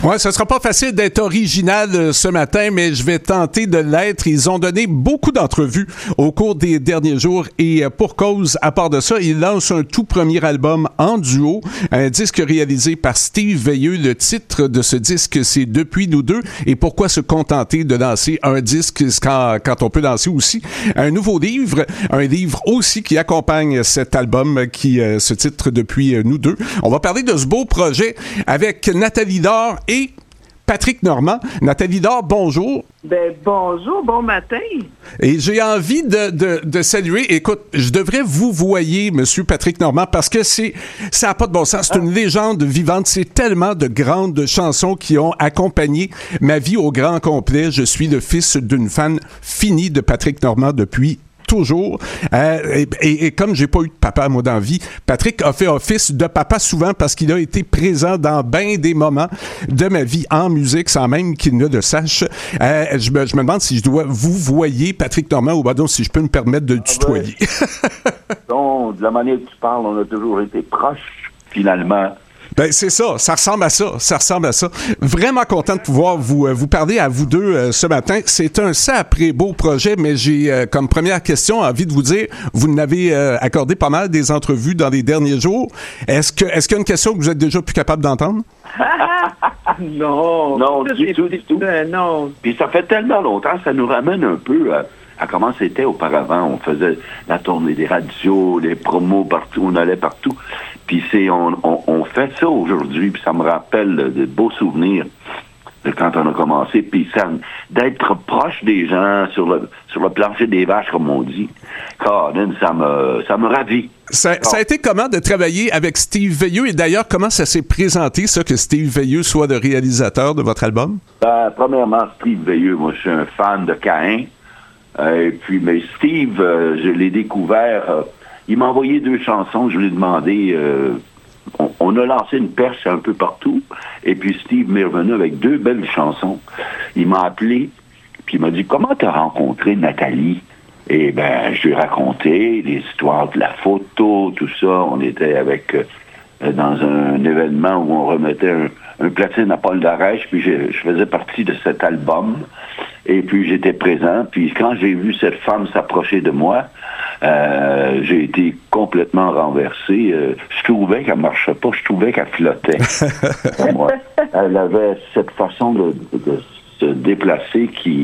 Ouais, ce sera pas facile d'être original ce matin, mais je vais tenter de l'être. Ils ont donné beaucoup d'entrevues au cours des derniers jours et pour cause, à part de ça, ils lancent un tout premier album en duo, un disque réalisé par Steve Veilleux. Le titre de ce disque, c'est Depuis nous deux. Et pourquoi se contenter de lancer un disque quand on peut lancer aussi un nouveau livre, un livre aussi qui accompagne cet album qui se titre Depuis nous deux. On va parler de ce beau projet avec Nathalie Laure et Patrick Normand. Nathalie Laure, bonjour. Ben bonjour, bon matin. Et j'ai envie de saluer, écoute, je devrais vous voyer, Monsieur Patrick Normand, parce que ça n'a pas de bon sens. C'est une légende vivante. C'est tellement de grandes chansons qui ont accompagné ma vie au grand complet. Je suis le fils d'une fan finie de Patrick Normand depuis toujours. Et comme j'ai pas eu de papa, moi, dans la vie, Patrick a fait office de papa souvent parce qu'il a été présent dans bien des moments de ma vie en musique sans même qu'il ne le sache. Je me demande si je dois vous voyer, Patrick Normand, ou donc si je peux me permettre de le tutoyer. Donc, de la manière que tu parles, on a toujours été proches, finalement. Ben, c'est ça. Ça ressemble à ça. Vraiment content de pouvoir vous parler à vous deux ce matin. C'est un sacré beau projet, mais j'ai comme première question envie de vous dire, vous n'avez accordé pas mal des entrevues dans les derniers jours. Est-ce qu'il y a une question que vous êtes déjà plus capable d'entendre? Non, du tout. Non. Puis ça fait tellement longtemps, ça nous ramène un peu à comment c'était auparavant. On faisait la tournée des radios, les promos partout, on allait partout. Puis on fait ça aujourd'hui, puis ça me rappelle de beaux souvenirs de quand on a commencé. Puis d'être proche des gens sur le plancher des vaches, comme on dit. Colin, ça me ravit. Ça a été comment de travailler avec Steve Veilleux? Et d'ailleurs, comment ça s'est présenté, ça, que Steve Veilleux soit le réalisateur de votre album? Premièrement, Steve Veilleux, moi, je suis un fan de Caïn. Et puis, mais Steve, je l'ai découvert... il m'a envoyé 2 chansons, je lui ai demandé... on a lancé une perche un peu partout, et puis Steve m'est revenu avec 2 belles chansons. Il m'a appelé, puis il m'a dit « Comment t'as rencontré Nathalie? » Et ben, je lui ai raconté l'histoire de la photo, tout ça. On était dans un événement où on remettait un platine à Paul Darèche, puis je faisais partie de cet album. Et puis j'étais présent, puis quand j'ai vu cette femme s'approcher de moi, j'ai été complètement renversé. Je trouvais qu'elle marchait pas, je trouvais qu'elle flottait. Moi, elle avait cette façon de se déplacer qui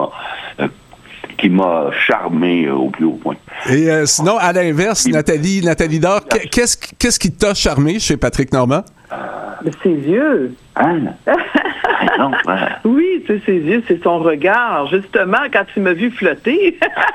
m'a charmé au plus haut point. Et sinon, à l'inverse, Nathalie Laure, qu'est-ce qui t'a charmé chez Patrick Normand? Ses yeux. Hein? Non, oui, c'est ses yeux, c'est son regard. Justement, quand tu m'as vu flotter,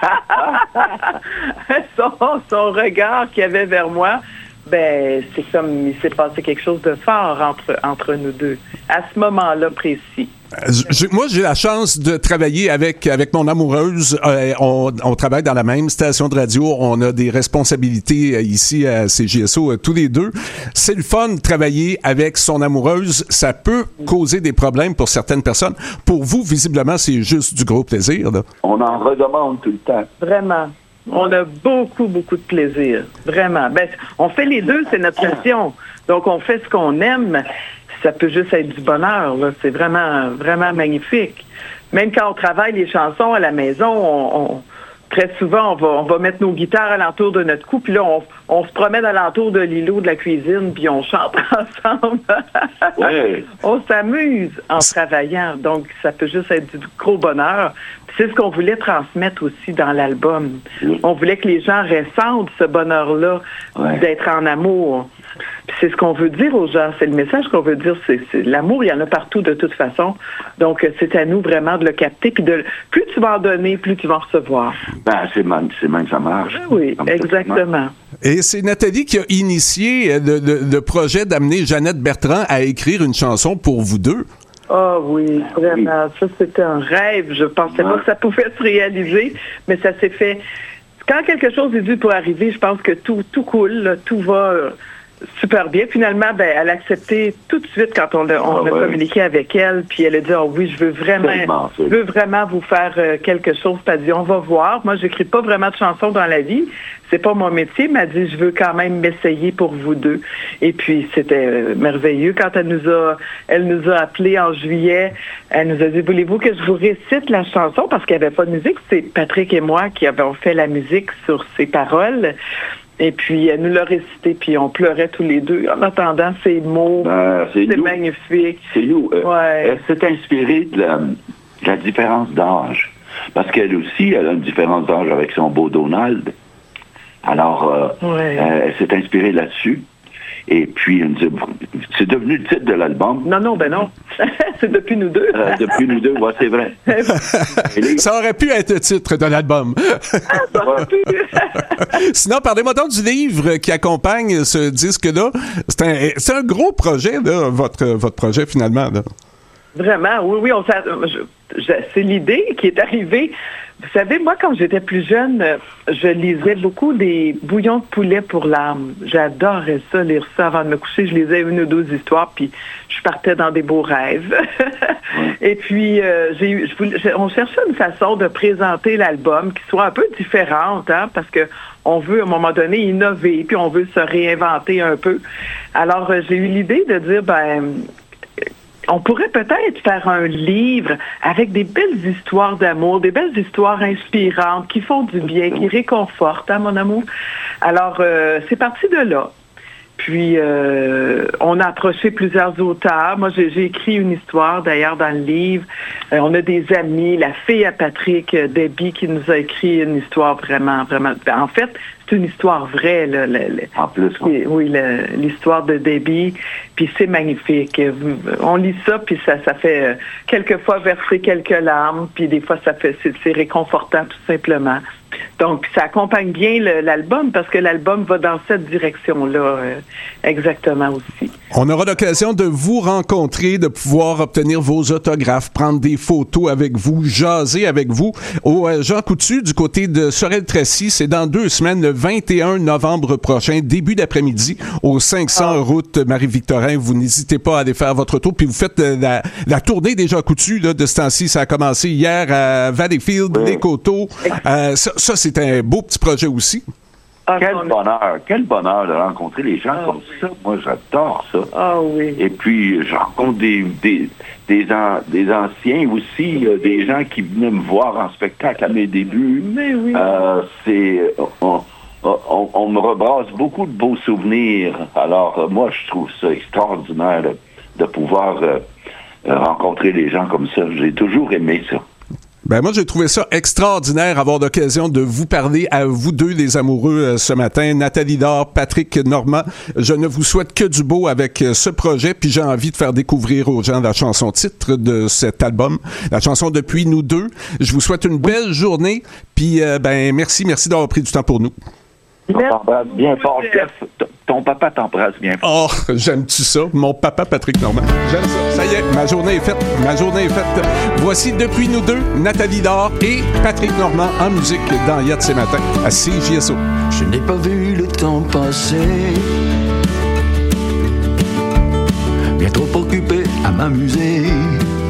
son regard qu'il y avait vers moi, ben, c'est comme il s'est passé quelque chose de fort entre nous deux, à ce moment-là précis. Moi, j'ai la chance de travailler avec mon amoureuse. On travaille dans la même station de radio. On a des responsabilités ici à CJSO tous les deux. C'est le fun de travailler avec son amoureuse. Ça peut causer des problèmes pour certaines personnes. Pour vous, visiblement, c'est juste du gros plaisir, là. On en redemande tout le temps. Vraiment. On a beaucoup, beaucoup de plaisir. Vraiment. Ben, on fait les deux, c'est notre passion. Donc, on fait ce qu'on aime. Ça peut juste être du bonheur, là. C'est vraiment, vraiment magnifique. Même quand on travaille les chansons à la maison, très souvent, on va mettre nos guitares alentour de notre cou, puis là, on se promène alentour de l'îlot de la cuisine, puis on chante ensemble. Ouais. On s'amuse en travaillant, donc ça peut juste être du gros bonheur. Puis c'est ce qu'on voulait transmettre aussi dans l'album. Oui. On voulait que les gens ressentent ce bonheur-là d'être en amour. Puis c'est ce qu'on veut dire aux gens, c'est le message qu'on veut dire, c'est l'amour, il y en a partout de toute façon. Donc c'est à nous vraiment de le capter, puis plus tu vas en donner, plus tu vas en recevoir. Ben, c'est même ça marche. Oui, exactement. Et c'est Nathalie qui a initié le projet d'amener Jeannette Bertrand à écrire une chanson pour vous deux. Ah oui, vraiment. Ça, c'était un rêve. Je pensais pas que ça pouvait se réaliser, mais ça s'est fait. Quand quelque chose est dû pour arriver, je pense que tout coule, là, tout va super bien. Finalement, elle a accepté tout de suite quand on a communiqué avec elle. Puis elle a dit, oh oui, je veux vraiment vous faire quelque chose. Puis elle a dit, on va voir. Moi, j'écris pas vraiment de chansons dans la vie. C'est pas mon métier, mais elle dit, je veux quand même m'essayer pour vous deux. Et puis, c'était merveilleux. Quand elle nous a appelés en juillet, elle nous a dit, voulez-vous que je vous récite la chanson? Parce qu'il n'y avait pas de musique. C'est Patrick et moi qui avons fait la musique sur ses paroles. Et puis, elle nous l'a récité, puis on pleurait tous les deux en entendant ces mots. C'est magnifique. C'est nous. Elle s'est inspirée de la différence d'âge. Parce qu'elle aussi, elle a une différence d'âge avec son beau Donald. Alors, elle s'est inspirée là-dessus. Et puis, c'est devenu le titre de l'album. Non. C'est depuis nous deux. Depuis nous deux, c'est vrai. Ça aurait pu être le titre de l'album. Ça aurait pu. Sinon, parlez-moi donc du livre qui accompagne ce disque-là. C'est un gros projet, là, votre projet, finalement. Là. Vraiment, oui. C'est l'idée qui est arrivée. Vous savez, moi, quand j'étais plus jeune, je lisais beaucoup des bouillons de poulet pour l'âme. J'adorais ça, lire ça avant de me coucher. Je lisais 1 ou 2 histoires, puis je partais dans des beaux rêves. Et puis, on cherchait une façon de présenter l'album qui soit un peu différente, parce que on veut, à un moment donné, innover, puis on veut se réinventer un peu. Alors, j'ai eu l'idée de dire, on pourrait peut-être faire un livre avec des belles histoires d'amour, des belles histoires inspirantes qui font du bien, qui réconfortent, mon amour. Alors, c'est parti de là. Puis, on a approché plusieurs auteurs. Moi, j'ai écrit une histoire, d'ailleurs, dans le livre. On a des amis, la fille à Patrick, Debbie, qui nous a écrit une histoire vraiment, vraiment... En fait, c'est une histoire vraie. En plus, oui, l'histoire de Debbie. Puis c'est magnifique. On lit ça, puis ça fait quelquefois verser quelques larmes, puis des fois, c'est réconfortant, tout simplement. Donc, ça accompagne bien l'album parce que l'album va dans cette direction-là exactement aussi. On aura l'occasion de vous rencontrer, de pouvoir obtenir vos autographes, prendre des photos avec vous, jaser avec vous. Au Jean Coutu, du côté de Sorel-Tracy, c'est dans 2 semaines, le 21 novembre prochain, début d'après-midi, au 500 route Marie-Victorin. Vous n'hésitez pas à aller faire votre tour. Puis vous faites la tournée des Jean Coutu là, de ce temps-ci. Ça a commencé hier à Valleyfield, les Coteaux. Ça, c'est un beau petit projet aussi. Quel bonheur de rencontrer les gens comme ça. Moi, j'adore ça. Ah oui. Et puis, je rencontre des anciens aussi, des gens qui venaient me voir en spectacle à mes débuts. Mais oui. On me rebrasse beaucoup de beaux souvenirs. Alors, moi, je trouve ça extraordinaire de pouvoir rencontrer les gens comme ça. J'ai toujours aimé ça. Moi, j'ai trouvé ça extraordinaire, avoir l'occasion de vous parler à vous deux, les amoureux, ce matin. Nathalie Laure, Patrick Normand. Je ne vous souhaite que du beau avec ce projet, puis j'ai envie de faire découvrir aux gens la chanson titre de cet album, la chanson Depuis nous deux. Je vous souhaite une belle journée, puis merci d'avoir pris du temps pour nous. On t'embrasse bien fort, Jeff. Ton papa t'embrasse bien fort. Oh, j'aime-tu ça? Mon papa, Patrick Normand. J'aime ça. Ça y est, ma journée est faite. Voici Depuis nous deux, Nathalie Laure et Patrick Normand en musique dans Yad ce matin à CJSO. Je n'ai pas vu le temps passer, bien trop occupé à m'amuser.